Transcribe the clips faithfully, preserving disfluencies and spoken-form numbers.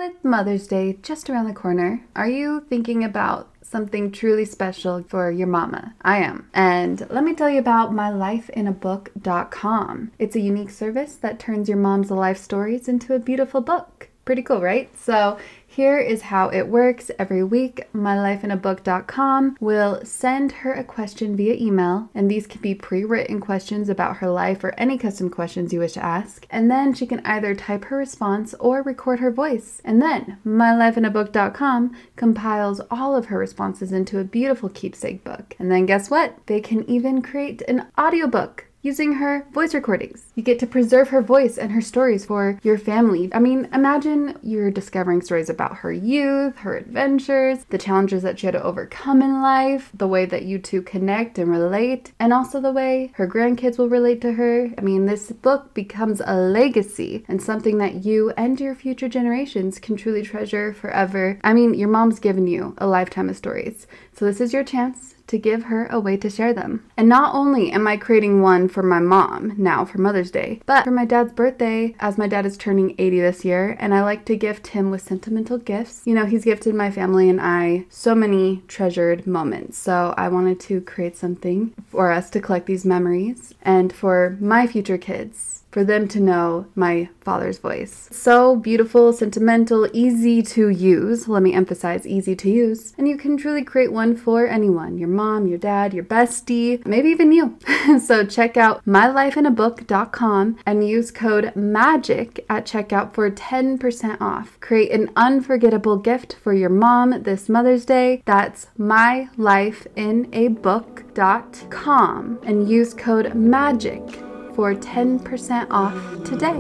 With Mother's Day just around the corner, are you thinking about something truly special for your mama? I am. And let me tell you about my life in a book dot com. It's a unique service that turns your mom's life stories into a beautiful book. Pretty cool, right? So here is how it works. Every week, my life in a book dot com will send her a question via email, and these can be pre-written questions about her life or any custom questions you wish to ask. And then she can either type her response or record her voice. And then my life in a book dot com compiles all of her responses into a beautiful keepsake book. And then guess what? They can even create an audiobook using her voice recordings. You get to preserve her voice and her stories for your family. I mean, imagine you're discovering stories about her youth, her adventures, the challenges that she had to overcome in life, the way that you two connect and relate, and also the way her grandkids will relate to her. I mean, this book becomes a legacy and something that you and your future generations can truly treasure forever. I mean, your mom's given you a lifetime of stories, so this is your chance to give her a way to share them. And not only am I creating one for my mom now for Mother's Day, but for my dad's birthday, as my dad is turning eighty this year, and I like to gift him with sentimental gifts. You know, he's gifted my family and I so many treasured moments. So I wanted to create something for us to collect these memories and for my future kids, for them to know my father's voice. So beautiful, sentimental, easy to use. Let me emphasize easy to use. And you can truly create one for anyone, your mom, your dad, your bestie, maybe even you. So check out my life in a book dot com and use code MAGIC at checkout for ten percent off. Create an unforgettable gift for your mom this Mother's Day. That's my life in a book dot com and use code MAGIC for ten percent off today.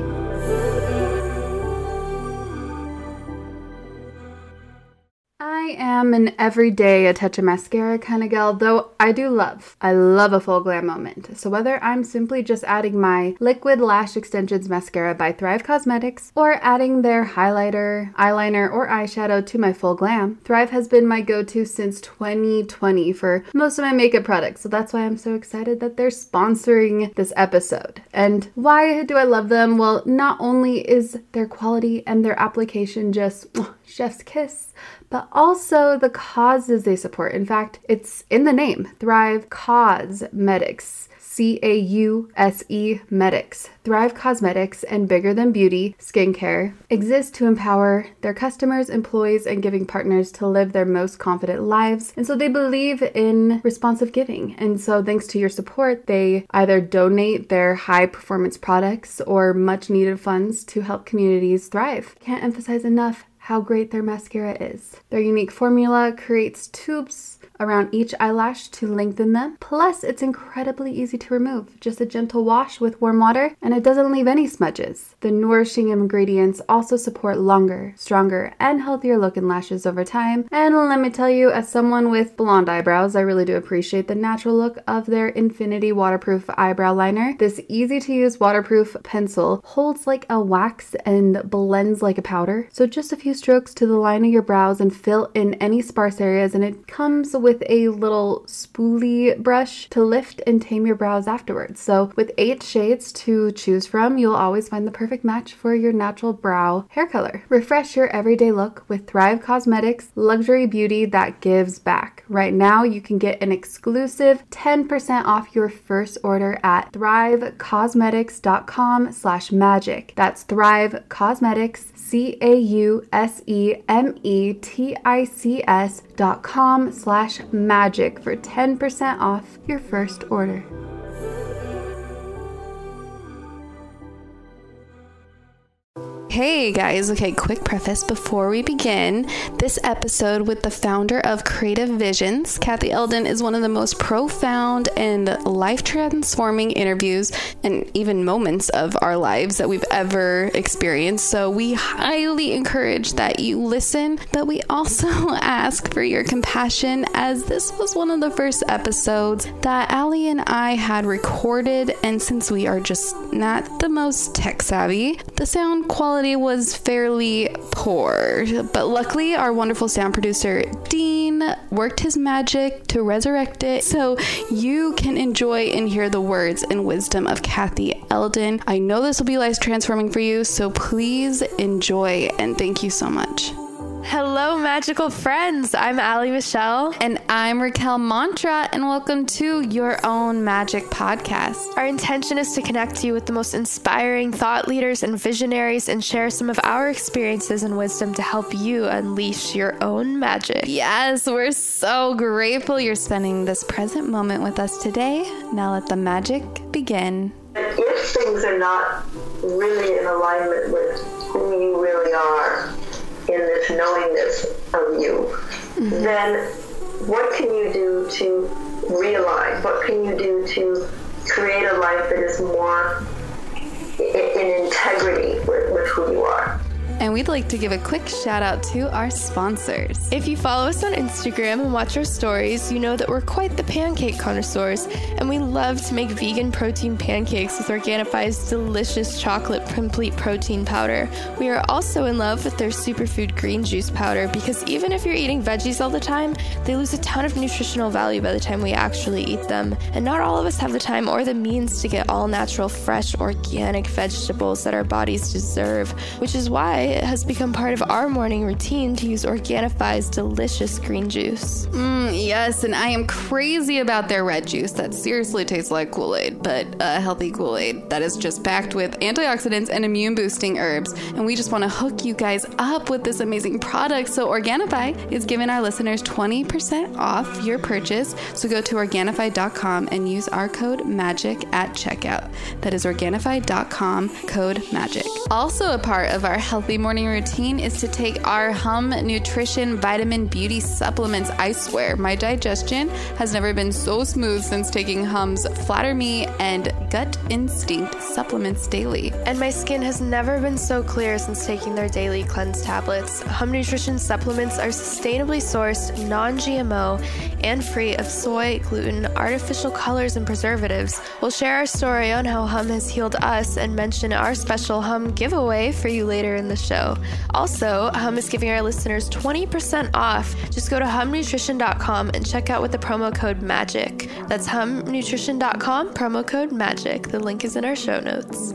I am an everyday a touch of mascara kind of gal, though I do love, I love a full glam moment. So whether I'm simply just adding my Liquid Lash Extensions Mascara by Thrive Causemetics or adding their highlighter, eyeliner, or eyeshadow to my full glam, Thrive has been my go-to since twenty twenty for most of my makeup products. So that's why I'm so excited that they're sponsoring this episode. And why do I love them? Well, not only is their quality and their application just oh, chef's kiss, but also the causes they support. In fact, it's in the name, Thrive Causemetics, C A U S E Medics. Thrive Causemetics and Bigger Than Beauty Skincare exist to empower their customers, employees, and giving partners to live their most confident lives. And so they believe in responsive giving. And so thanks to your support, they either donate their high performance products or much needed funds to help communities thrive. Can't emphasize enough how great their mascara is. Their unique formula creates tubes around each eyelash to lengthen them. Plus, it's incredibly easy to remove. Just a gentle wash with warm water, and it doesn't leave any smudges. The nourishing ingredients also support longer, stronger, and healthier looking lashes over time. And let me tell you, as someone with blonde eyebrows, I really do appreciate the natural look of their Infinity Waterproof Eyebrow Liner. This easy-to-use waterproof pencil holds like a wax and blends like a powder. So just a few strokes to the line of your brows and fill in any sparse areas, and it comes with a little spoolie brush to lift and tame your brows afterwards. So with eight shades to choose from, you'll always find the perfect match for your natural brow hair color. Refresh your everyday look with Thrive Causemetics luxury beauty that gives back. Right now, you can get an exclusive ten percent off your first order at thrive causemetics dot com slash magic. That's Thrive Causemetics, C A U S E M E T I C S dot com slash magic for ten percent off your first order. Hey guys, okay, quick preface before we begin. This episode with the founder of Creative Visions, Kathy Eldon, is one of the most profound and life-transforming interviews and even moments of our lives that we've ever experienced. So we highly encourage that you listen, but we also ask for your compassion, as this was one of the first episodes that Allie and I had recorded, and since we are just not the most tech savvy, the sound quality quality was fairly poor, but luckily our wonderful sound producer Dean worked his magic to resurrect it so you can enjoy and hear the words and wisdom of Kathy Eldon. I know this will be life transforming for you, so please enjoy, and thank you so much. Hello, magical friends. I'm Allie Michelle. And I'm Raquel Mantra, and welcome to Your Own Magic Podcast. Our intention is to connect you with the most inspiring thought leaders and visionaries and share some of our experiences and wisdom to help you unleash your own magic. Yes, we're so grateful you're spending this present moment with us today. Now let the magic begin. If things are not really in alignment with who you really are, in this knowingness of you, mm-hmm. then what can you do to realign? What can you do to create a life that is more in, in integrity with, with who you are? And we'd like to give a quick shout out to our sponsors. If you follow us on Instagram and watch our stories, you know that we're quite the pancake connoisseurs, and we love to make vegan protein pancakes with Organifi's delicious chocolate complete protein powder. We are also in love with their superfood green juice powder because even if you're eating veggies all the time, they lose a ton of nutritional value by the time we actually eat them. And not all of us have the time or the means to get all natural, fresh, organic vegetables that our bodies deserve, which is why it has become part of our morning routine to use Organifi's delicious green juice. Mm, yes, and I am crazy about their red juice that seriously tastes like Kool-Aid, but a healthy Kool-Aid that is just packed with antioxidants and immune-boosting herbs. And we just want to hook you guys up with this amazing product. So Organifi is giving our listeners twenty percent off your purchase. So go to Organifi dot com and use our code MAGIC at checkout. That is Organifi dot com, code MAGIC. Also a part of our healthy morning routine is to take our Hum Nutrition Vitamin Beauty Supplements. I swear, my digestion has never been so smooth since taking Hum's Flatter Me and Gut Instinct supplements daily. And my skin has never been so clear since taking their daily cleanse tablets. Hum Nutrition supplements are sustainably sourced, non-G M O, and free of soy, gluten, artificial colors, and preservatives. We'll share our story on how Hum has healed us and mention our special Hum giveaway for you later in the show. Also, Hum is giving our listeners twenty percent off. Just go to hum nutrition dot com and check out with the promo code MAGIC. That's hum nutrition dot com, promo code MAGIC. The link is in our show notes.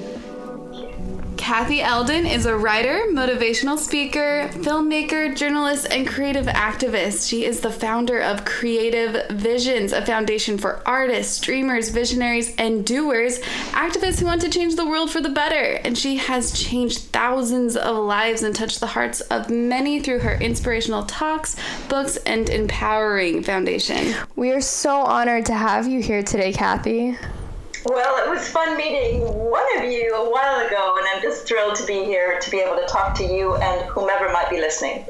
Kathy Eldon is a writer, motivational speaker, filmmaker, journalist, and creative activist. She is the founder of Creative Visions, a foundation for artists, dreamers, visionaries, and doers, activists who want to change the world for the better. And she has changed thousands of lives and touched the hearts of many through her inspirational talks, books, and empowering foundation. We are so honored to have you here today, Kathy. Well, it was fun meeting one of you a while ago, and I'm just thrilled to be here to be able to talk to you and whomever might be listening.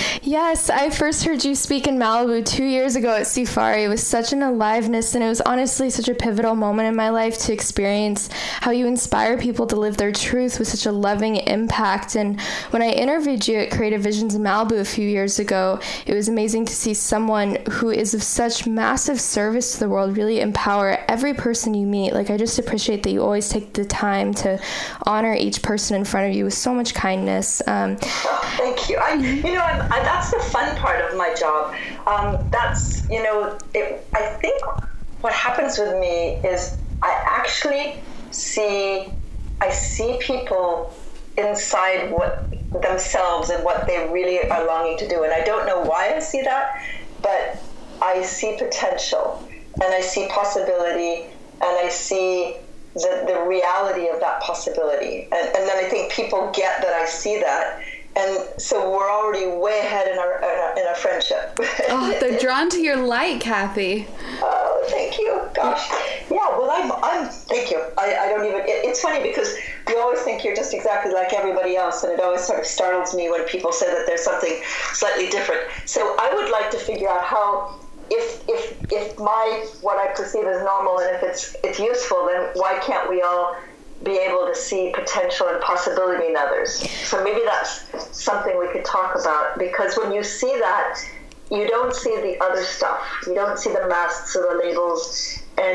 Yes, I first heard you speak in Malibu two years ago at Safari. It was such an aliveness, and it was honestly such a pivotal moment in my life to experience how you inspire people to live their truth with such a loving impact. And when I interviewed you at Creative Visions in Malibu a few years ago, it was amazing to see someone who is of such massive service to the world really empower every person you meet. Like, I just appreciate that you always take the time to honor each person in front of you with so much kindness. Um, oh, thank you. I, you know, I'm, I, that's the fun part of my job. Um, that's, you know, it, I think what happens with me is I actually see, I see people inside what themselves and what they really are longing to do. And I don't know why I see that, but I see potential and I see possibility. And I see the, the reality of that possibility. And, and then I think people get that I see that. And so we're already way ahead in our in our, in our friendship. Oh, they're drawn to your light, Kathy. Oh, thank you. Gosh. Yeah, well, I'm, I'm thank you. I, I don't even, it, it's funny because you always think you're just exactly like everybody else. And it always sort of startles me when people say that there's something slightly different. So I would like to figure out how, If if if my what I perceive as normal and if it's it's useful, then why can't we all be able to see potential and possibility in others? So maybe that's something we could talk about, because when you see that, you don't see the other stuff. You don't see the masks or the labels, and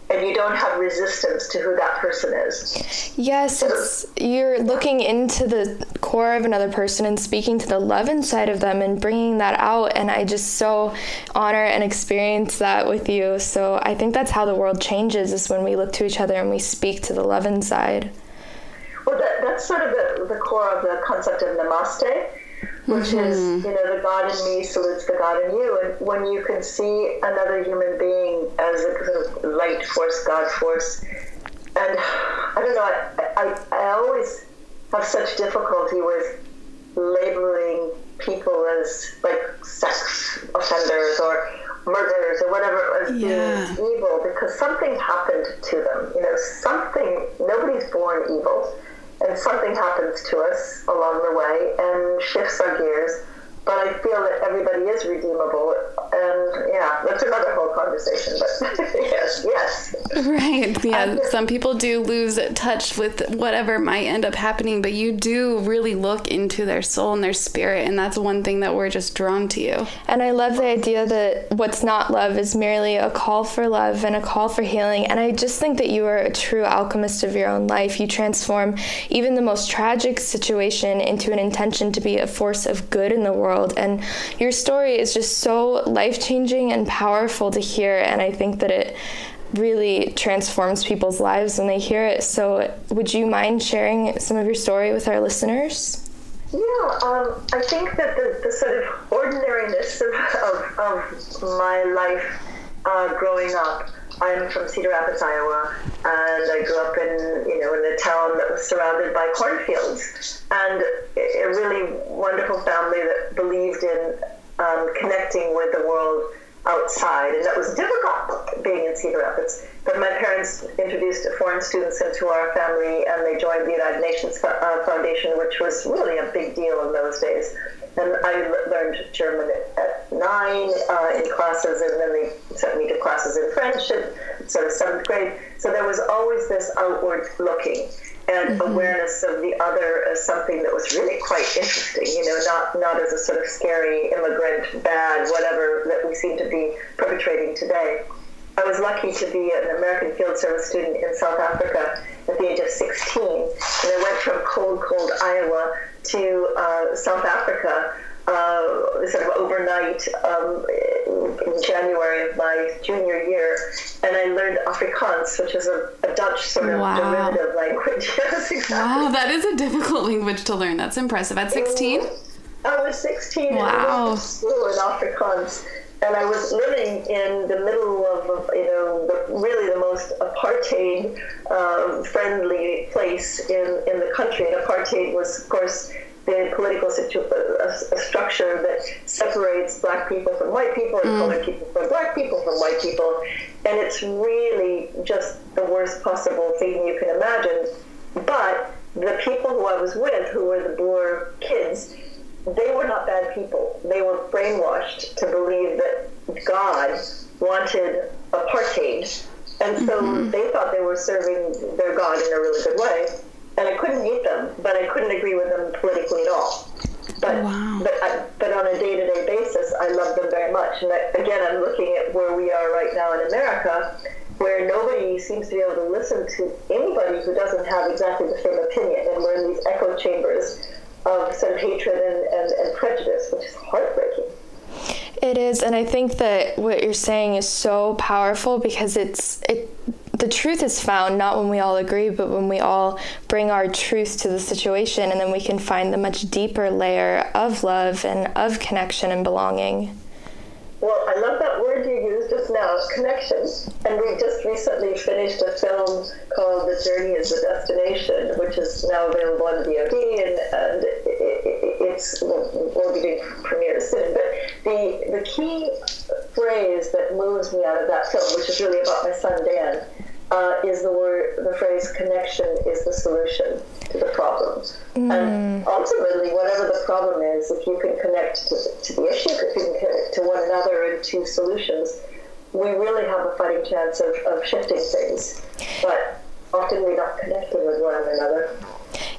and you don't have resistance to who that person is. Yes, it's, you're looking into the core of another person and speaking to the love inside of them and bringing that out, and I just so honor and experience that with you. So I think that's how the world changes, is when we look to each other and we speak to the love inside. Well, that, that's sort of the, the core of the concept of namaste, which mm-hmm. is, you know, the God in me salutes the God in you. And when you can see another human being as a sort of light force, God force, and I don't know, I, I, I always have such difficulty with labeling people as like sex offenders or murderers or whatever as yeah. being evil, because something happened to them. You know, something, nobody's born evil. And something happens to us along the way and shifts our gears. But I feel that everybody is redeemable. And yeah, that's another whole conversation. But yes, yes. Right. Yeah. Some people do lose touch with whatever might end up happening, but you do really look into their soul and their spirit. And that's one thing that we're just drawn to you. And I love the idea that what's not love is merely a call for love and a call for healing. And I just think that you are a true alchemist of your own life. You transform even the most tragic situation into an intention to be a force of good in the world. And your story is just so life-changing and powerful to hear, and I think that it really transforms people's lives when they hear it. So would you mind sharing some of your story with our listeners? Yeah, um, I think that the, the sort of ordinariness of, of, of my life uh, growing up, I'm from Cedar Rapids, Iowa, and I grew up in, you know, in a town that was surrounded by cornfields, and a really wonderful family that believed in um, connecting with the world outside, and that was difficult being in Cedar Rapids. But my parents introduced foreign students into our family, and they joined the United Nations uh, Foundation, which was really a big deal in those days. And I learned German at nine uh, in classes, and then they sent me to classes in French at sort of seventh grade. So there was always this outward looking and mm-hmm. awareness of the other as something that was really quite interesting, you know, not, not as a sort of scary immigrant, bad, whatever that we seem to be perpetrating today. I was lucky to be an American Field Service student in South Africa at the age of sixteen, and I went from cold, cold Iowa to uh, South Africa uh, sort of overnight um, in January of my junior year, and I learned Afrikaans, which is a, a Dutch sort of wow. derivative language. Yes, exactly. Wow, that is a difficult language to learn. That's impressive. At sixteen? I was sixteen, wow. and I went to school in Afrikaans. And I was living in the middle of, you know, the, really the most apartheid um, friendly place in, in the country. And apartheid was, of course, the political situ- a, a structure that separates black people from white people and mm. colored people from black people from white people. And it's really just the worst possible thing you can imagine. But the people who I was with, who were the Boer kids, they were not bad people. They were brainwashed to believe that God wanted apartheid. And so mm-hmm. they thought they were serving their God in a really good way. And I couldn't meet them, but I couldn't agree with them politically at all. But wow. but, I, but on a day-to-day basis, I love them very much. And I, again, I'm looking at where we are right now in America, where nobody seems to be able to listen to anybody who doesn't have exactly the same opinion. And we're in these echo chambers of sort of hatred and, and, and prejudice, which is heartbreaking. It is, and I think that what you're saying is so powerful because it's it. The truth is found not when we all agree, but when we all bring our truth to the situation, and then we can find the much deeper layer of love and of connection and belonging. Well, I love that word you used just now, connection. And we just recently finished a film called The Journey is the Destination, which is now available on V O D, and, and it, it, it's, we'll be doing premieres soon. But the, the key phrase that moves me out of that film, which is really about my son Dan, uh, is the word, the phrase, connection is the solution to the problem. Mm. And ultimately, whatever the problem is, if you can connect to, to the issue, if you can connect to one another and to solutions, we really have a fighting chance of, of shifting things. But often we're not connecting with one another.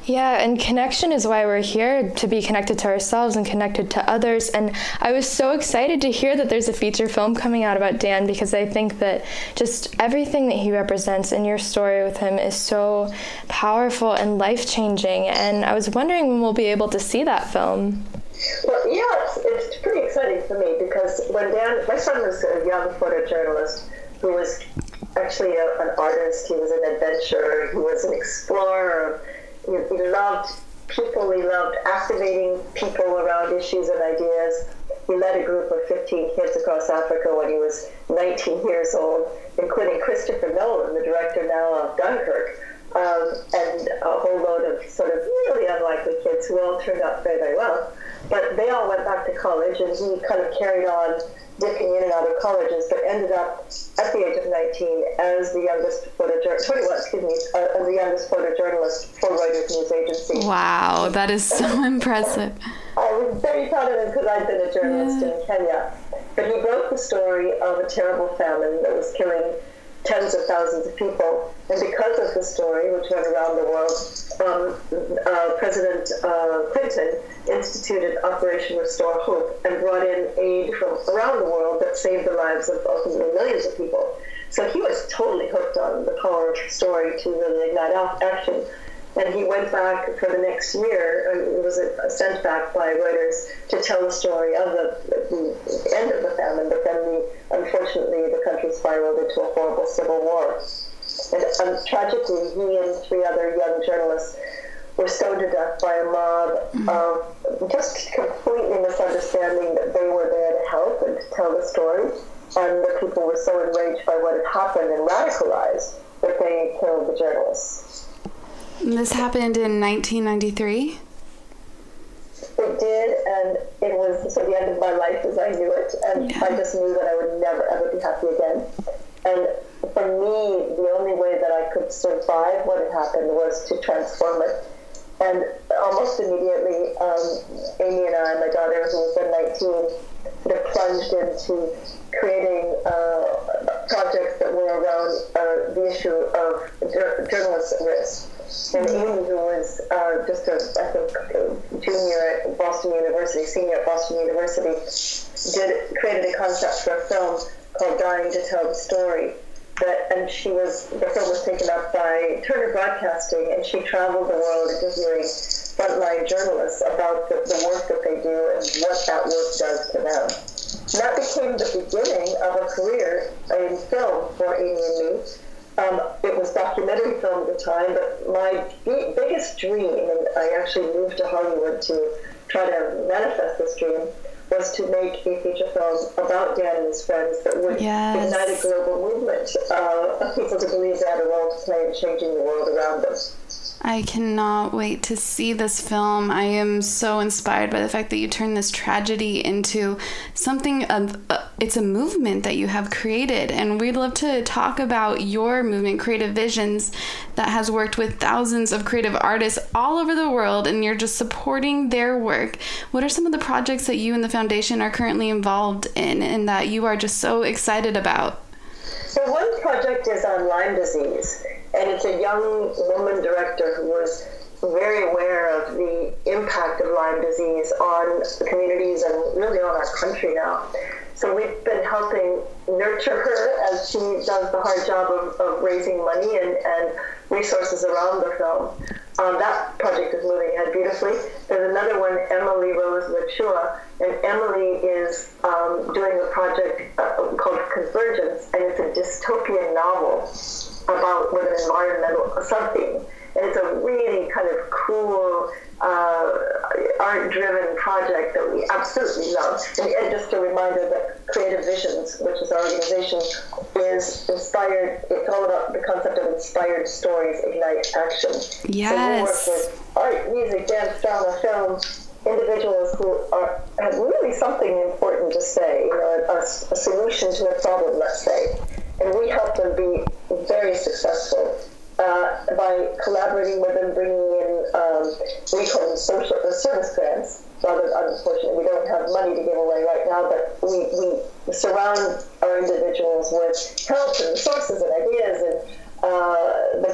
Yeah, and connection is why we're here, to be connected to ourselves and connected to others. And I was so excited to hear that there's a feature film coming out about Dan, because I think that just everything that he represents in your story with him is so powerful and life-changing. And I was wondering when we'll be able to see that film. Well, yeah, it's, it's pretty exciting for me, because when Dan, my son was a young photojournalist who was actually a, an artist. He was an adventurer. He was an explorer. He, he loved people. He loved activating people around issues and ideas. He led a group of fifteen kids across Africa when he was nineteen years old, including Christopher Nolan, the director now of Dunkirk, um, and a whole load of sort of really unlikely kids who all turned out very, very well. But they all went back to college, and he kind of carried on dipping in and out of colleges, but ended up at the age of nineteen as the youngest photojournalist, twenty-one, excuse me, uh, as the youngest photojournalist for Reuters News Agency. Wow, that is so impressive. I was very proud of him because I'd been a journalist yeah. in Kenya. But he broke the story of a terrible famine that was killing tens of thousands of people. And because of the story, which went around the world, um, uh, President uh, Clinton instituted Operation Restore Hope and brought in aid from around the world that saved the lives of ultimately millions of people. So he was totally hooked on the power of story to really ignite action. And he went back for the next year, and it was sent back by Reuters to tell the story of the, the end of the famine, but then the, unfortunately the country spiraled into a horrible civil war. And um, tragically, he and three other young journalists were stoned to death by a mob mm-hmm. of just completely misunderstanding that they were there to help and to tell the story. And the people were so enraged by what had happened and radicalized that they killed the journalists. This happened in nineteen ninety-three? It did, and it was so the end of my life as I knew it, and yeah. I just knew that I would never, ever be happy again. And for me, the only way that I could survive what had happened was to transform it. And almost immediately, um, Amy and I, my daughter, who was then nineteen, sort of plunged into creating uh, projects that were around uh, the issue of jur- journalists at risk. And Amy, who was uh, just a, I think, junior at Boston University, senior at Boston University, did created a concept for a film called Dying to Tell the Story. That, and she was, the film was taken up by Turner Broadcasting, and she traveled the world interviewing frontline journalists about the, the work that they do and what that work does to them. And that became the beginning of a career in film for Amy and me. Um, it was documentary film at the time, but my b- biggest dream, and I actually moved to Hollywood to try to manifest this dream, was to make a feature film about Dan and his friends that would yes. ignite a global movement uh, of people to believe they had a role to play in changing the world around them. I cannot wait to see this film. I am so inspired by the fact that you turn this tragedy into something of, uh, it's a movement that you have created. And we'd love to talk about your movement, Creative Visions, that has worked with thousands of creative artists all over the world, and you're just supporting their work. What are some of the projects that you and the foundation are currently involved in and that you are just so excited about? So one project is on Lyme disease. And it's a young woman director who was very aware of the impact of Lyme disease on the communities and really on our country now. So we've been helping nurture her as she does the hard job of, of raising money and, and resources around the film. Um, that project is moving ahead beautifully. There's another one, Emily Rose Lachua, and Emily is um, doing a project uh, called Convergence, and it's a dystopian novel about with an environmental something. And it's a really kind of cool, uh, art-driven project that we absolutely love. And, and just a reminder that Creative Visions, which is our organization, is inspired, it's all about the concept of inspired stories ignite action. Yes. So we work with art, music, dance, drama, film, individuals who are, have really something important to say, you know, a, a solution to a problem, let's say. And we help them be very successful uh, by collaborating with them, bringing in, um, we call them social uh, service grants. Rather, unfortunately, we don't have money to give away right now, but we, we surround our individuals with help and resources and ideas and uh, the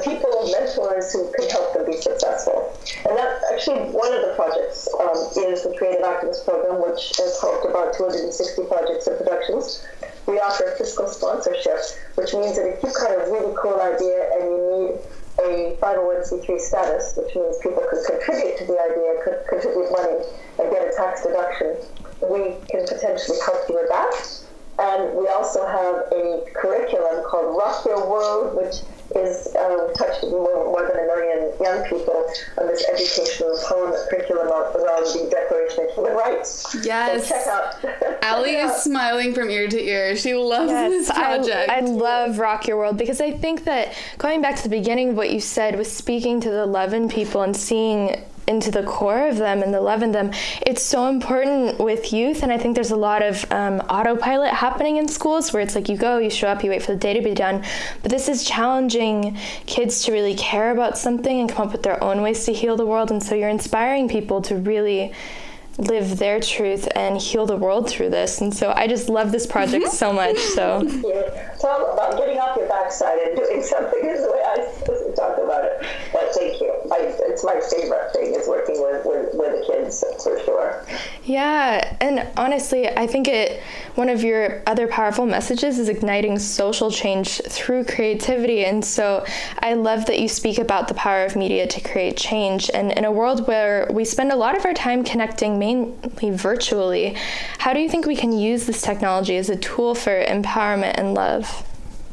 people, mentors who can help them be successful. And that actually, one of the projects um, is the Creative Activist Program, which has helped about two hundred sixty projects and productions. We offer fiscal sponsorship, which means that if you've got a really cool idea and you need a five oh one c three status, which means people can contribute to the idea, could contribute money and get a tax deduction, we can potentially help you with that. And we also have a curriculum called Rock Your World, which is um, touched more, more than a million young people on this educational empowerment curriculum around the Declaration of Human Rights. Yes. So check out. Allie is smiling from ear to ear. She loves yes, this project. I, I love Rock Your World because I think that going back to the beginning of what you said was speaking to the love in people and seeing into the core of them and the love in them. It's so important with youth, and I think there's a lot of um, autopilot happening in schools where it's like you go, you show up, you wait for the day to be done. But this is challenging kids to really care about something and come up with their own ways to heal the world. And so you're inspiring people to really live their truth and heal the world through this. And so I just love this project so much. So yeah, it's all about getting off your backside and doing something is the way I talk about it. But thank you. I, it's my favorite thing is working with, with, with the kids, for sure. Yeah, and honestly, I think it one of your other powerful messages is igniting social change through creativity. And so I love that you speak about the power of media to create change. And in a world where we spend a lot of our time connecting mainly virtually, how do you think we can use this technology as a tool for empowerment and love?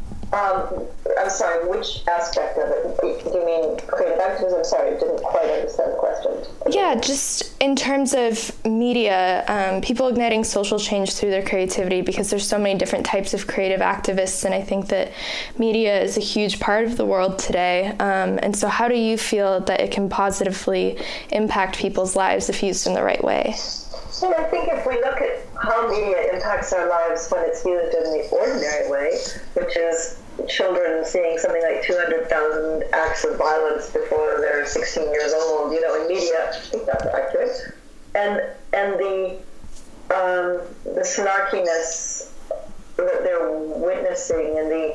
Um, I'm sorry, which aspect of it? Do you mean creative activism? I'm sorry, I didn't quite understand the question. Yeah, just in terms of media, um, people igniting social change through their creativity, because there's so many different types of creative activists, and I think that media is a huge part of the world today. Um, and so how do you feel that it can positively impact people's lives if used in the right way? Well, I think if we look at how media impacts our lives when it's used in the ordinary way, which is children seeing something like two hundred thousand acts of violence before they're sixteen years old, you know, in media, I think that's accurate. And and the um, the snarkiness that they're witnessing and the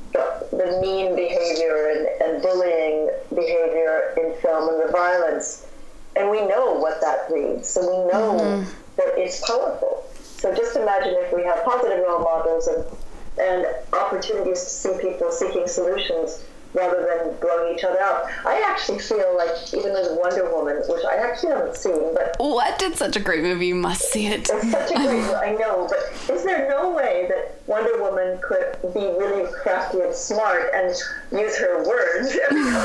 the mean behavior and, and bullying behavior in film and the violence. And we know what that breeds, so we know mm-hmm. that it's powerful. So just imagine if we have positive role models and, and opportunities to see people seeking solutions rather than blowing each other out. I actually feel like, even with Wonder Woman, which I actually haven't seen, but... What? It's such a great movie. You must see it. It's such a great movie, I know, but is there no way that Wonder Woman could be really crafty and smart and use her words?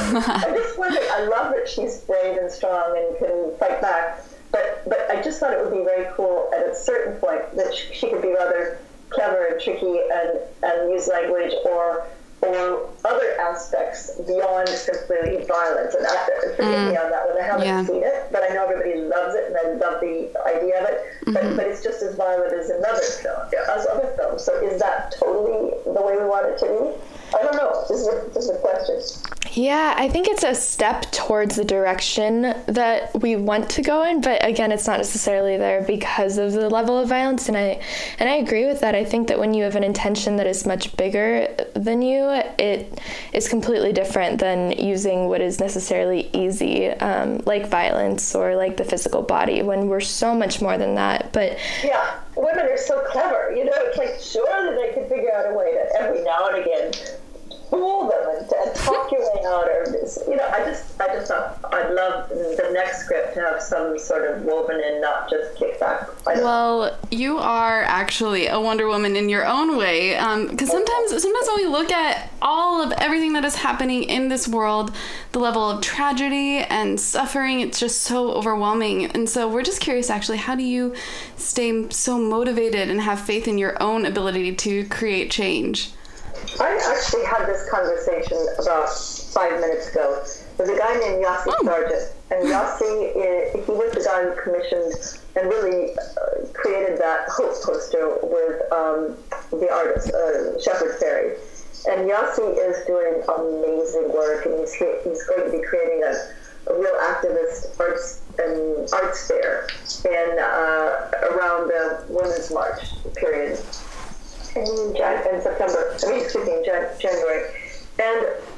I just wonder, I love that she's brave and strong and can fight back, but, but I just thought it would be very cool at a certain point that she, she could be rather clever and tricky and, and use language or... or other aspects beyond simply violence. And I, forgive mm. me on that one, I haven't yeah. seen it, but I know everybody loves it, and I love the idea of it, mm-hmm. but, but it's just as violent as another film, as other films. So is that totally the way we want it to be? I don't know. This is a, this is a question. Yeah, I think it's a step towards the direction that we want to go in, but again, it's not necessarily there because of the level of violence. And I and I agree with that. I think that when you have an intention that is much bigger than you, it is completely different than using what is necessarily easy, um, like violence or like the physical body, when we're so much more than that. But yeah, women are so clever. You know, it's like surely they could figure out a way to every now and again fool them and, and talk your way out, or you know, I just, I just thought I'd love the next script to have some sort of woven in, not just kickback. Well, you are actually a Wonder Woman in your own way, because um, sometimes, sometimes when we look at all of everything that is happening in this world, the level of tragedy and suffering, it's just so overwhelming. And so we're just curious, actually, how do you stay so motivated and have faith in your own ability to create change? I actually had this conversation about five minutes ago. There's a guy named Yossi oh. Sargent, and Yossi, is, he was the guy who commissioned and really uh, created that Hope poster with um, the artist, uh, Shepard Fairey. And Yossi is doing amazing work, and he's, he's going to be creating a, a real activist arts and arts fair in, uh, around the Women's March period. In, Jan- in September, I mean, excuse me, in Jan- January. And Yossi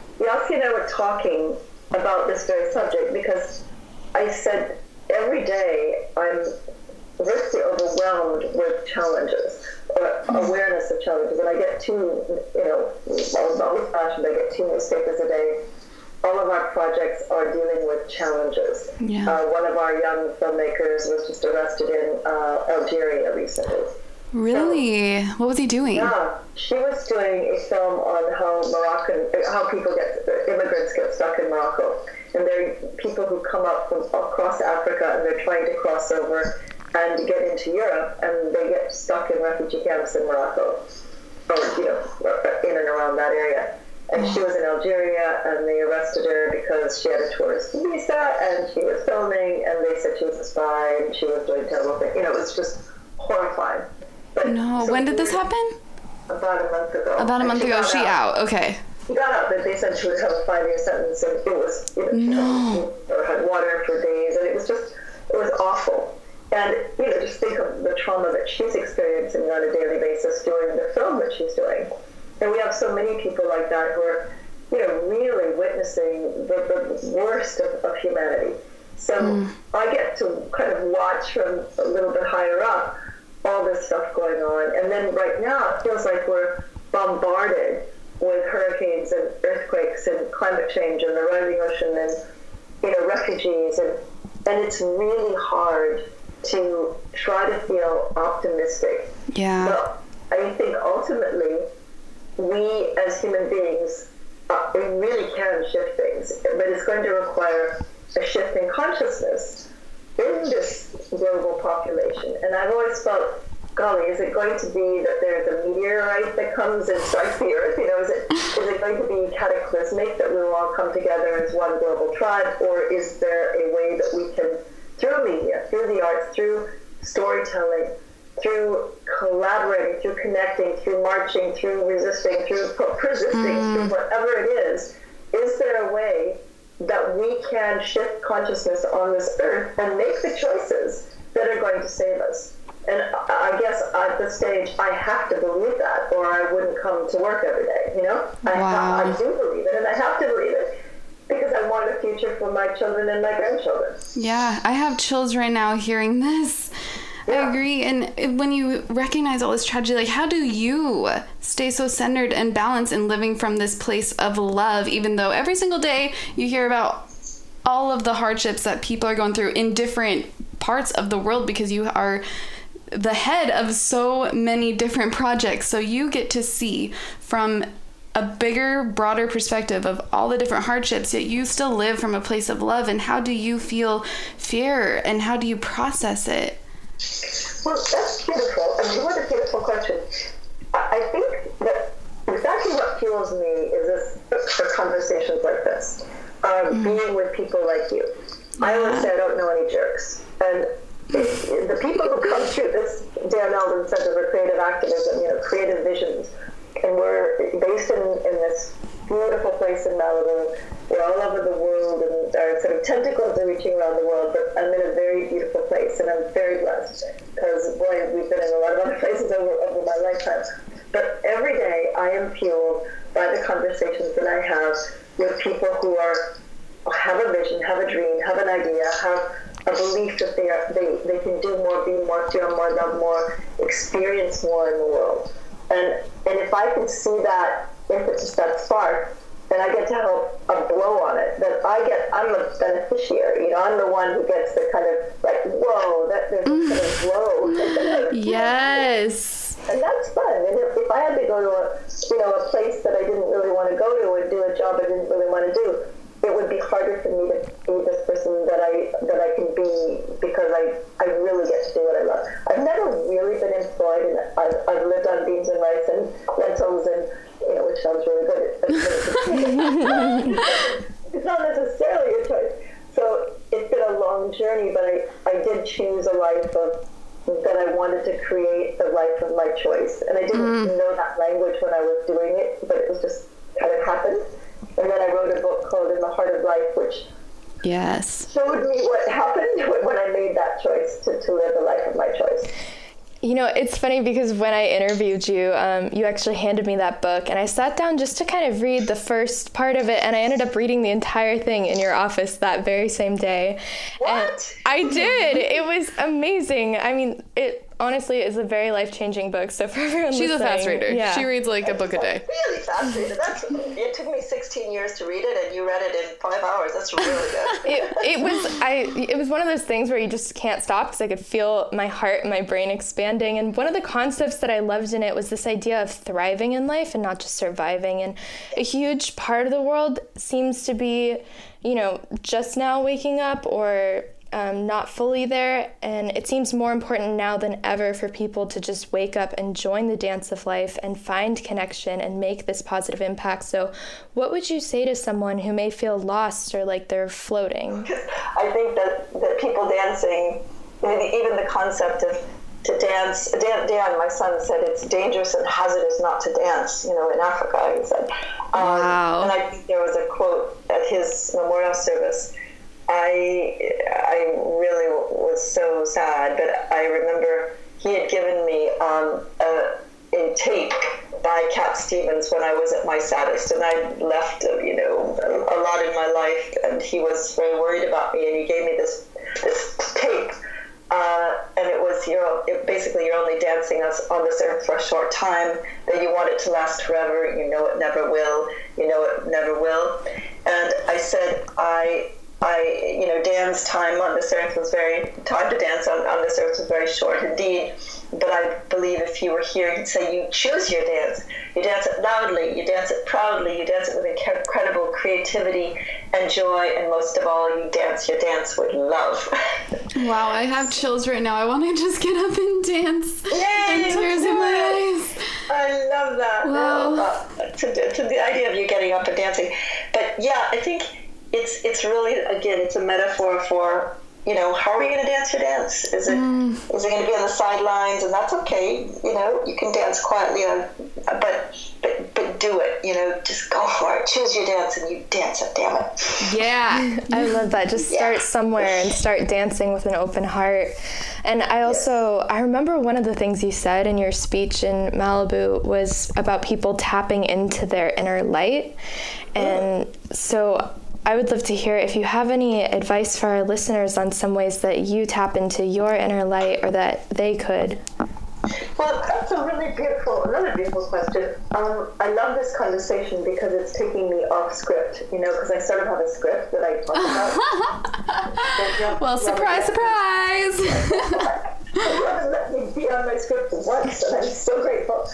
Kelsey and I were talking about this very subject because I said every day I'm virtually overwhelmed with challenges or awareness of challenges, and I get two, you know, old fashioned, I get two newspapers a day. All of our projects are dealing with challenges. Yeah. Uh, one of our young filmmakers was just arrested in uh, Algeria recently. Really? So, what was he doing? Yeah, she was doing a film on how Moroccan, how people get, immigrants get stuck in Morocco. And they're people who come up from across Africa and they're trying to cross over and get into Europe, and they get stuck in refugee camps in Morocco, or, you know, in and around that area. And she was in Algeria, and they arrested her because she had a tourist visa, and she was filming, and they said she was a spy, and she was doing terrible things. You know, it was just horrifying. But no, so when did this happen? About a month ago. About a month she ago, she out. out. Okay. She got out, but they said she would have a five-year sentence, and it was, you know, she no. had water for days, and it was just, it was awful. And, you know, just think of the trauma that she's experiencing on a daily basis doing the film that she's doing. And we have so many people like that who are, you know, really witnessing the, the worst of, of humanity. So mm. I get to kind of watch from a little bit higher up all this stuff going on. And then right now it feels like we're bombarded with hurricanes and earthquakes and climate change and the rising ocean and, you know, refugees. And, and it's really hard to try to feel optimistic. Yeah. But I think ultimately we as human beings, uh, we really can shift things, but it's going to require a shift in consciousness in this global population. And I've always felt, golly, is it going to be that there's a meteorite that comes and strikes the earth? You know, is it is it going to be cataclysmic that we will all come together as one global tribe, or is there a way that we can, through media, through the arts, through storytelling, through collaborating, through connecting, through marching, through resisting, through persisting, mm. through whatever it is, is there a way that we can shift consciousness on this earth and make the choices that are going to save us? And I guess at this stage, I have to believe that, or I wouldn't come to work every day, you know? I, wow. I do believe it, and I have to believe it, because I want a future for my children and my grandchildren. Yeah, I have chills right now hearing this. Yeah. I agree. And when you recognize all this tragedy, like, how do you stay so centered and balanced in living from this place of love, even though every single day you hear about all of the hardships that people are going through in different parts of the world, because you are the head of so many different projects. So you get to see from a bigger, broader perspective of all the different hardships, yet you still live from a place of love. And how do you feel fear, and how do you process it? Well, that's beautiful. I mean, what a beautiful question. I think that exactly what fuels me is this, for conversations like this, um, mm. being with people like you. Yeah. I always say I don't know any jerks. And it, the people who come through this Dan Eldon Center for Creative Activism, you know, creative visions, and we're based in, in this beautiful place in Malibu. We're all over the world, and our sort of tentacles are reaching around the world, but I'm in a very beautiful place, and I'm very blessed, because, boy, we've been in a lot of other places over, over my lifetime. But every day I am fueled by the conversations that I have with people who are have a vision, have a dream, have an idea, have a belief that they are they, they can do more, be more, feel more, love more, experience more in the world. And and if I can see that, if it's just that spark, then I get to help a blow on it. Then I get, I'm the beneficiary. You know, I'm the one who gets the kind of like, whoa, that there's a kind of blow. Yes. And that's fun. And if, if I had to go to a, you know, a place that I didn't really want to go to and do a job I didn't really want to do, it would be harder for me to be this person that I that I can be, because I, I really get to do what I love. I've never really been employed, and I've, I've lived on beans and rice and lentils, and, you know, which sounds really good. It's not necessarily a choice. So it's been a long journey, but I, I did choose a life of that I wanted to create the life of my choice. And I didn't mm. know that language when I was doing it, but it was just kind of happened. And then I wrote a book called In the Heart of Life, which yes. showed me what happened when I made that choice to, to live the life of my choice. You know, it's funny because when I interviewed you, um, you actually handed me that book, and I sat down just to kind of read the first part of it, and I ended up reading the entire thing in your office that very same day. What? And I did. It was amazing. I mean, it honestly is a very life-changing book, so for everyone She's listening, a fast reader. yeah. She reads like a book a day. Really fast reader. That's, it took me sixteen years to read it, and you read it in five hours. That's really good. it, it was I. It was one of those things where you just can't stop because I could feel my heart and my brain expanding. And one of the concepts that I loved in it was this idea of thriving in life and not just surviving. And a huge part of the world seems to be, you know, just now waking up or Um, not fully there, and it seems more important now than ever for people to just wake up and join the dance of life and find connection and make this positive impact. So what would you say to someone who may feel lost or like they're floating? I think that, that people dancing, even the concept of to dance, Dan, Dan, my son said it's dangerous and hazardous not to dance, you know, in Africa, he said. Um, Wow. And I think there was a quote at his memorial service. I I really was so sad, but I remember he had given me um, a, a tape by Cat Stevens when I was at my saddest, and I left, you know, a, a lot in my life, and he was very worried about me, and he gave me this this tape, uh, and it was, you know, it, basically you're only dancing us on this earth for a short time, that you want it to last forever, you know it never will, you know it never will, and I said, I... I, you know, Dan's time on this earth was very, time to dance on, on this earth was very short indeed. But I believe if you were here, he'd say you choose your dance. You dance it loudly, you dance it proudly, you dance it with incredible creativity and joy, and most of all, you dance your dance with love. Wow, I have chills right now. I want to just get up and dance. Yay, and tears in my eyes. I love that. Wow. Uh, to, to the idea of you getting up and dancing. But yeah, I think It's it's really, again, it's a metaphor for, you know, how are we going to dance your dance? Is it mm. is it going to be on the sidelines? And that's okay. You know, you can dance quietly, on, but but but do it. You know, just go for it. Choose your dance and you dance it. Damn it. Yeah, I love that. Just start yeah. somewhere and start dancing with an open heart. And I also, yes. I remember one of the things you said in your speech in Malibu was about people tapping into their inner light, and mm. so. I would love to hear if you have any advice for our listeners on some ways that you tap into your inner light or that they could. Well, that's a really beautiful, another beautiful question. Um, I love this conversation because it's taking me off script, you know, because I sort of have a script that I talk about. Well, surprise, surprise! You haven't let me be on my script once, and I'm so grateful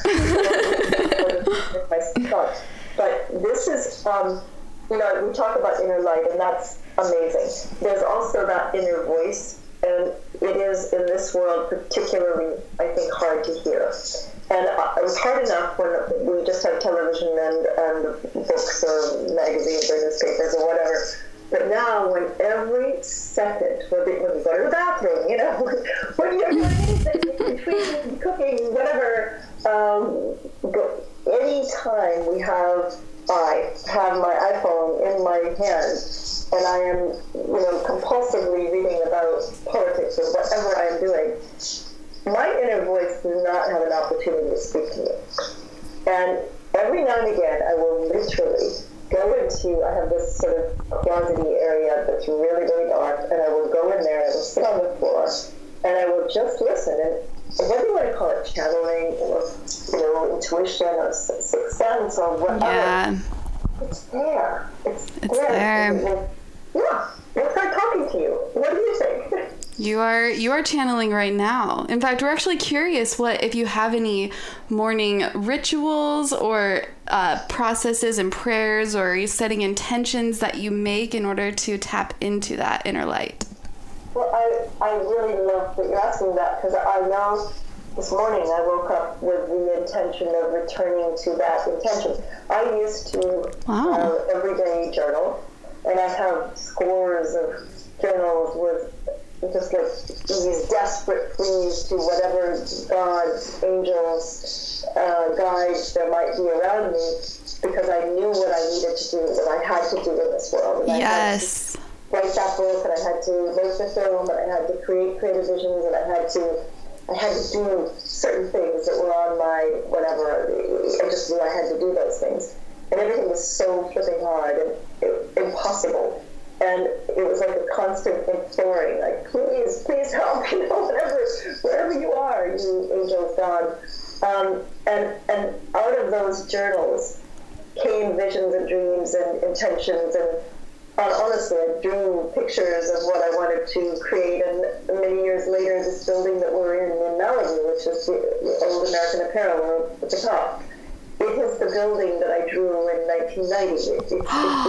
for my thoughts. But this is... Um, You know, we talk about inner light, and that's amazing. There's also that inner voice, and it is in this world particularly, I think, hard to hear. And it was hard enough when we just have television and, and books or magazines or newspapers or whatever. But now, when every second, when you go to the bathroom, you know, when you're doing anything, between cooking, whatever, um, any time we have... I have my iPhone in my hand, and I am, you know, compulsively reading about politics or whatever I'm doing. My inner voice does not have an opportunity to speak to me. And every now and again, I will literally go into, I have this sort of closety area that's really, really dark, and I will go in there and I will sit on the floor, and I will just listen. And whether you want to call it channeling or, you know, intuition or sixth sense or whatever, yeah. it's there. It's, it's there. there. Yeah, it's like talking to you. What do you think? You are you are channeling right now. In fact, we're actually curious what if you have any morning rituals or uh, processes and prayers or setting intentions that you make in order to tap into that inner light. Well, I, I really love that you're asking that, because I know this morning I woke up with the intention of returning to that intention. I used to wow. uh, everyday journal, and I have scores of journals with just like these desperate pleas to whatever gods, angels, uh, guides there might be around me, because I knew what I needed to do, what I had to do in this world. And yes. I write that book, and I had to make the film, and I had to create creative visions, and I had to I had to do certain things that were on my whatever. I just knew I had to do those things. And everything was so flipping hard and it, impossible. And it was like a constant imploring, like, please, please help, you know, whatever, wherever you are, you angel of God. Um, and, and out of those journals came visions and dreams and intentions. And uh, honestly, I drew pictures of what I wanted to create. And many years later, this building that we're in in Malibu, which is the, the old American Apparel at the top, it is the building that I drew in nineteen ninety. It, it's, it's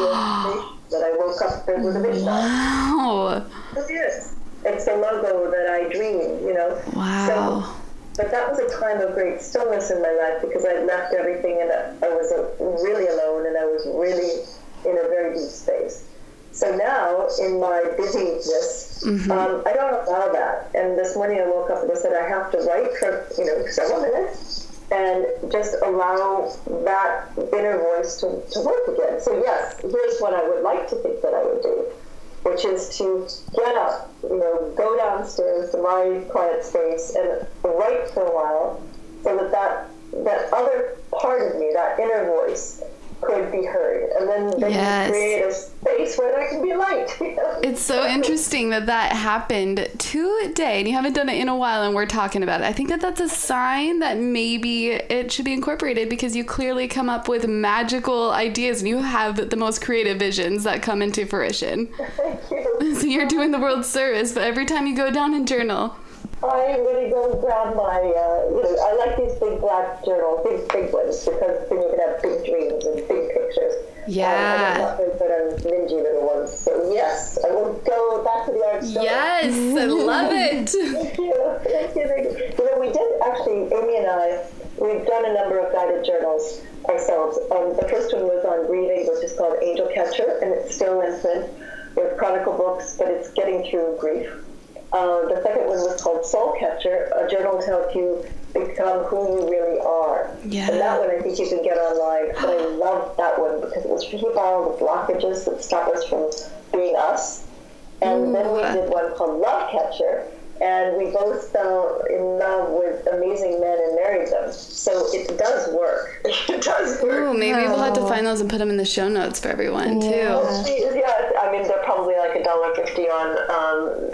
the that I woke up with a vision. Wow. It is. It's the logo that I dreamed, you know. Wow. So, but that was a time of great stillness in my life because I left everything and I was really alone and I was really in a very deep space. So now, in my busyness, mm-hmm. um, I don't allow that. And this morning I woke up and I said I have to write for, you know, several minutes. And just allow that inner voice to, to work again. So yes, here's what I would like to think that I would do, which is to get up, you know, go downstairs to my quiet space and write for a while so that that, that other part of me, that inner voice, could be heard. And then, then yes. you create a space where there can be light. You know? It's so interesting that that happened today and you haven't done it in a while and we're talking about it. I think that that's a sign that maybe it should be incorporated because you clearly come up with magical ideas and you have the most creative visions that come into fruition. Thank you. So you're doing the world service, but every time you go down and journal, I really go and grab my, uh, you know, I like these big black journals, big, big ones, because then you can have big dreams and big pictures. Yeah. Um, I don't but I'm dingy little ones. So yes, I will go back to the art store. Yes, I love it. Thank you. Thank you. Thank you. You know, we did actually, Amy and I, we've done a number of guided journals ourselves. Um, the first one was on grieving, which is called Angel Catcher, and it's still in print with Chronicle Books, but it's getting through grief. Uh, the second one was called Soul Catcher, a journal to help you become who you really are. Yeah. And that one I think you can get online. But I loved that one because it was really about all the blockages that stop us from being us. And Ooh. Then we did one called Love Catcher, and we both fell in love with amazing men and married them. So it does work. It does work. Ooh, maybe oh. we'll have to find those and put them in the show notes for everyone, yeah. too. Yeah, I mean, they're probably like a dollar fifty on... Um,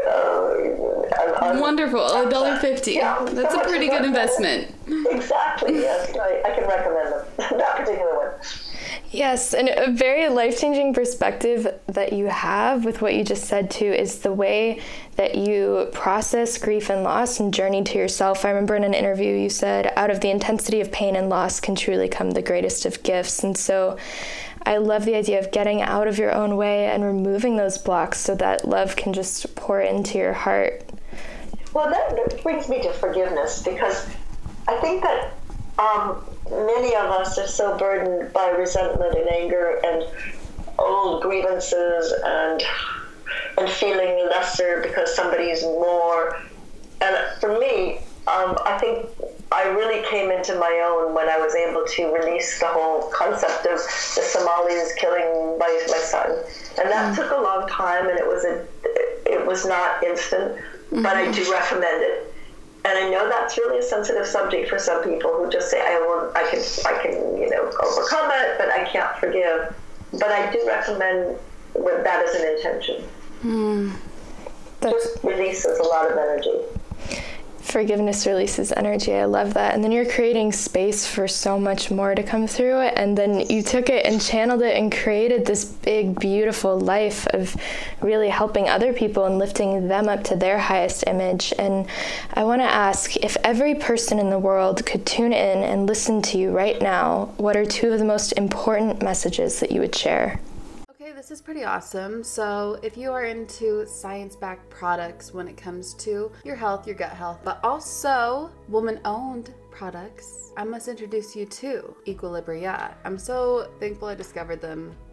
uh, on Wonderful, a dollar fifty. Yeah, that's a pretty good investment. Exactly, yes. I, I can recommend them. That particular one. Yes, and a very life-changing perspective that you have with what you just said too is the way that you process grief and loss and journey to yourself. I remember in an interview you said, out of the intensity of pain and loss can truly come the greatest of gifts. And so I love the idea of getting out of your own way and removing those blocks so that love can just pour into your heart. Well, that brings me to forgiveness, because I think that um, many of us are so burdened by resentment and anger and old grievances and and feeling lesser because somebody's more. And for me, um, I think I really came into my own when I was able to release the whole concept of the Somalis killing my, my son. And that mm. took a long time, and it was a it was not instant, mm-hmm. but I do recommend it. And I know that's really a sensitive subject for some people who just say, I will, I can, I can, you know, overcome it, but I can't forgive. But I do recommend with that as an intention. Mm. Just releases a lot of energy. Forgiveness releases energy. I love that. And then you're creating space for so much more to come through it. And then you took it and channeled it and created this big, beautiful life of really helping other people and lifting them up to their highest image. And I want to ask, if every person in the world could tune in and listen to you right now, what are two of the most important messages that you would share? This is pretty awesome. So if you are into science-backed products when it comes to your health, your gut health, but also woman-owned products, I must introduce you to Equilibria. I'm so thankful I discovered them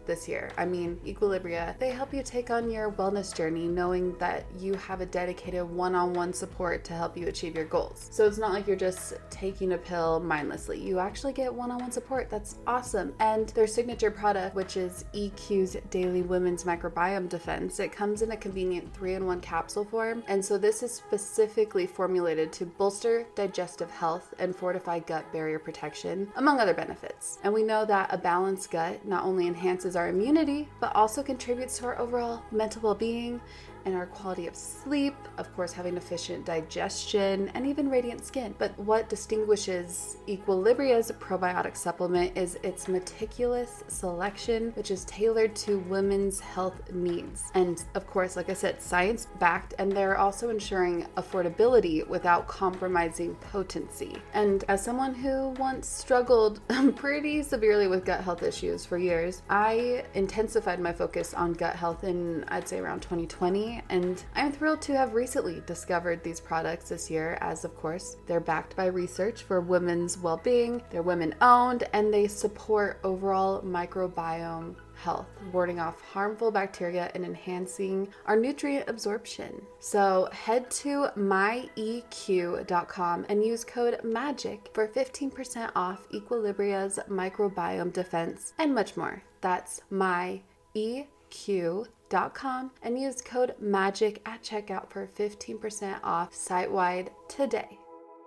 this year. I mean, Equilibria, they help you take on your wellness journey knowing that you have a dedicated one-on-one support to help you achieve your goals. So it's not like you're just taking a pill mindlessly. You actually get one-on-one support. That's awesome. And their signature product, which is E Q's Daily Women's Microbiome Defense, it comes in a convenient three-in-one capsule form. And so this is specifically formulated to bolster digestive health and fortify gut barrier protection, among other benefits. And we know that a balanced gut not only enhances our immunity, but also contributes to our overall mental well-being and our quality of sleep, of course, having efficient digestion and even radiant skin. But what distinguishes Equilibria's probiotic supplement is its meticulous selection, which is tailored to women's health needs. And of course, like I said, science-backed, and they're also ensuring affordability without compromising potency. And as someone who once struggled pretty severely with gut health issues for years, I intensified my focus on gut health in, I'd say, around twenty twenty. And I'm thrilled to have recently discovered these products this year, as of course they're backed by research for women's well-being, they're women-owned, and they support overall microbiome health, warding off harmful bacteria and enhancing our nutrient absorption. So head to my E Q dot com and use code MAGIC for fifteen percent off Equilibria's microbiome defense and much more. That's my E Q dot com and use code MAGIC at checkout for fifteen percent off site-wide today.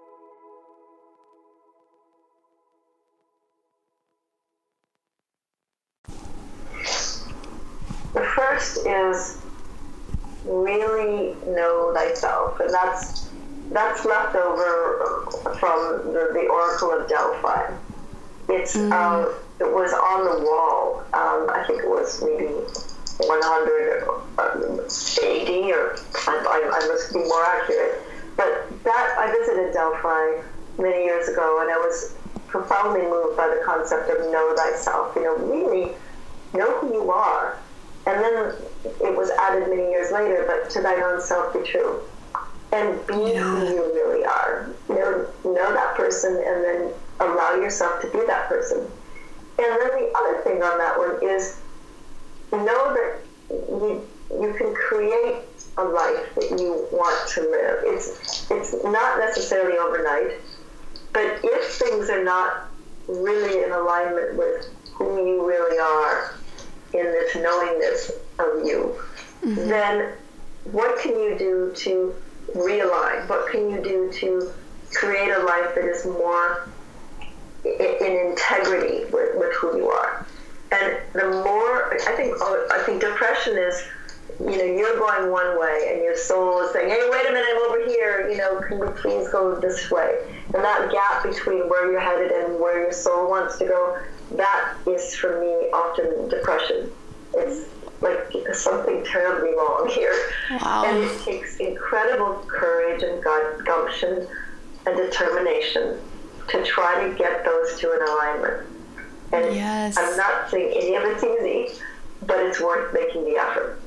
The first is really know thyself, and that's that's left over from the, the Oracle of Delphi. It's mm. uh, it was on the wall. Um, I think it was maybe one hundred A D, or I, I must be more accurate. But that I visited Delphi many years ago, and I was profoundly moved by the concept of know thyself. You know, really know who you are. And then it was added many years later, but to thine own self be true. And be yeah. who you really are. Know, know that person, and then allow yourself to be that person. And then the other thing on that one is know that you you can create a life that you want to live. It's it's not necessarily overnight, but if things are not really in alignment with who you really are, in this knowingness of you, mm-hmm. then what can you do to realign? What can you do to create a life that is more in integrity with, with who you are? And the more, I think, I think depression is, you know, you're going one way and your soul is saying, hey, wait a minute, I'm over here, you know, can we please go this way? And that gap between where you're headed and where your soul wants to go, that is, for me, often depression. It's like something terribly wrong here. Wow. And it takes incredible courage and gumption and determination to try to get those two in alignment. And yes. I'm not saying any of it's easy, but it's worth making the effort.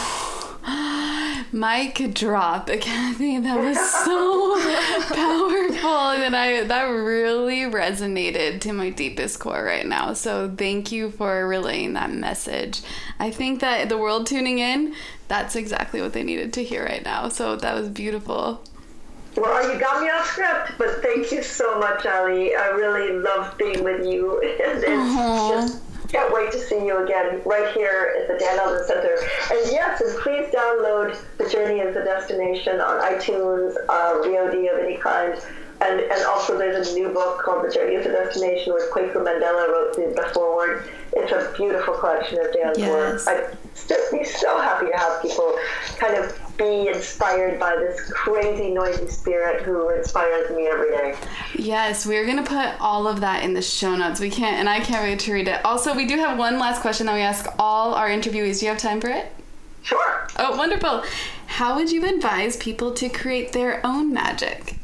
Mic drop, Kathy. That was so powerful, and I that really resonated to my deepest core right now. So thank you for relaying that message. I think that the world tuning in, that's exactly what they needed to hear right now. So that was beautiful. Well, you got me off script, but thank you so much, Ali. I really love being with you. It's just can't wait to see you again right here at the Dan Eldon Center. And yes, and please download The Journey as a Destination on iTunes, uh, V O D of any kind. And and also there's a new book called The Journey as a Destination, where Kwaku Mandela wrote the, the foreword. It's a beautiful collection of Dan's yes. work. I'd be so happy to have people kind of be inspired by this crazy, noisy spirit who inspires me every day. Yes, we're going to put all of that in the show notes. We can't, and I can't wait to read it. Also, we do have one last question that we ask all our interviewees. Do you have time for it? Sure. Oh, wonderful. How would you advise people to create their own magic?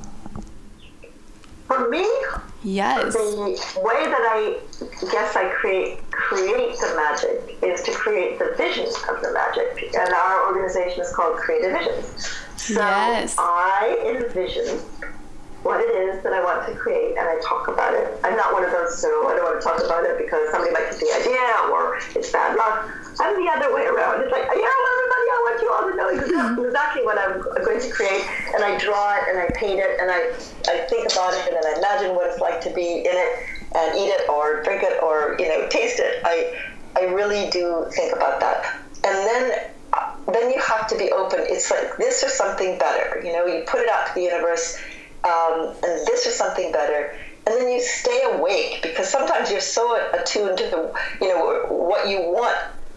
For me, yes. the way that I guess I create create the magic is to create the vision of the magic. And our organization is called Creative Visions. So yes. I envision what it is that I want to create, and I talk about it. I'm not one of those so I don't want to talk about it because somebody might get the idea or it's bad luck. I'm the other way around. It's like, yeah, everybody, I want you all to know exactly, exactly what I'm going to create. And I draw it and I paint it and I, I think about it and then I imagine what it's like to be in it and eat it or drink it or, you know, taste it. I, I really do think about that. And then then you have to be open. It's like this or something better. You know, you put it out to the universe, um, and this or something better. And then you stay awake because sometimes you're so attuned to the, you know, what you want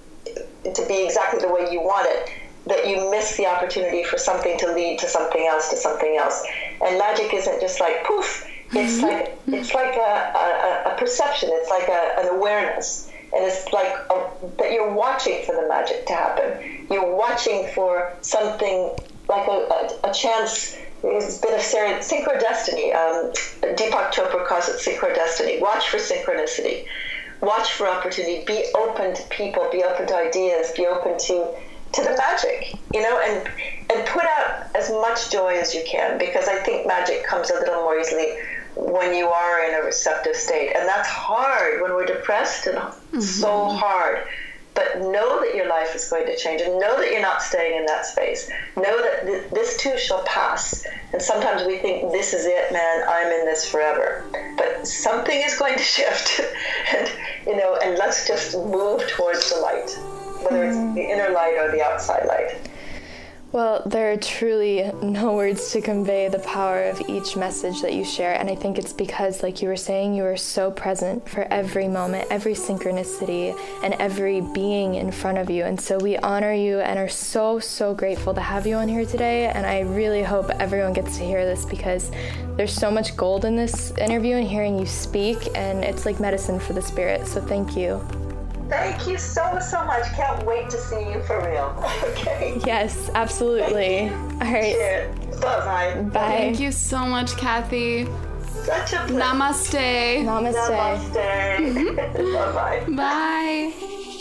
to be exactly the way you want it that you miss the opportunity for something to lead to something else, to something else. And magic isn't just like poof. It's mm-hmm. like it's like a, a, a perception. It's like a, an awareness. And it's like a, that you're watching for the magic to happen. You're watching for something like a, a, a chance. There's a bit of synchrodestiny. Um, Deepak Chopra calls it synchrodestiny. Watch for synchronicity. Watch for opportunity. Be open to people. Be open to ideas. Be open to to the magic. You know, and and put out as much joy as you can, because I think magic comes a little more easily when you are in a receptive state. And that's hard when we're depressed, and mm-hmm. so hard. But know that your life is going to change, and know that you're not staying in that space. Know that th- this too shall pass. And sometimes we think, this is it, man, I'm in this forever. But something is going to shift. and, you know, and let's just move towards the light, whether it's the inner light or the outside light. Well, there are truly no words to convey the power of each message that you share. And I think it's because, like you were saying, you are so present for every moment, every synchronicity, and every being in front of you. And so we honor you and are so, so grateful to have you on here today. And I really hope everyone gets to hear this, because there's so much gold in this interview and hearing you speak, and it's like medicine for the spirit. So thank you. Thank you so, so much. Can't wait to see you for real. Okay. Yes, absolutely. All right. Cheers. Bye-bye. Bye. Thank you so much, Kathy. Such a pleasure. Namaste. Namaste. Namaste. Bye-bye. Bye.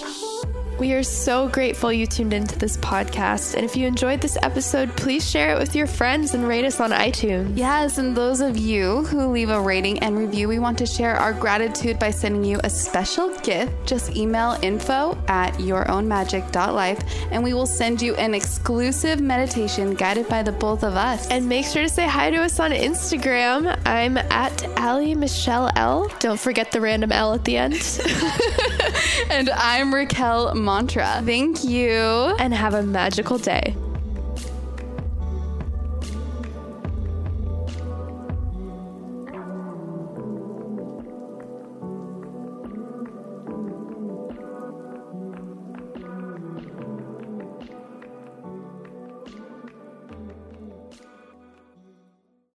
We are so grateful you tuned into this podcast. And if you enjoyed this episode, please share it with your friends and rate us on iTunes. Yes, and those of you who leave a rating and review, we want to share our gratitude by sending you a special gift. Just email info at yourownmagic dot life and we will send you an exclusive meditation guided by the both of us. And make sure to say hi to us on Instagram. I'm at Allie Michelle L. Don't forget the random L at the end. And I'm Raquel Mantra. Thank you. And have a magical day.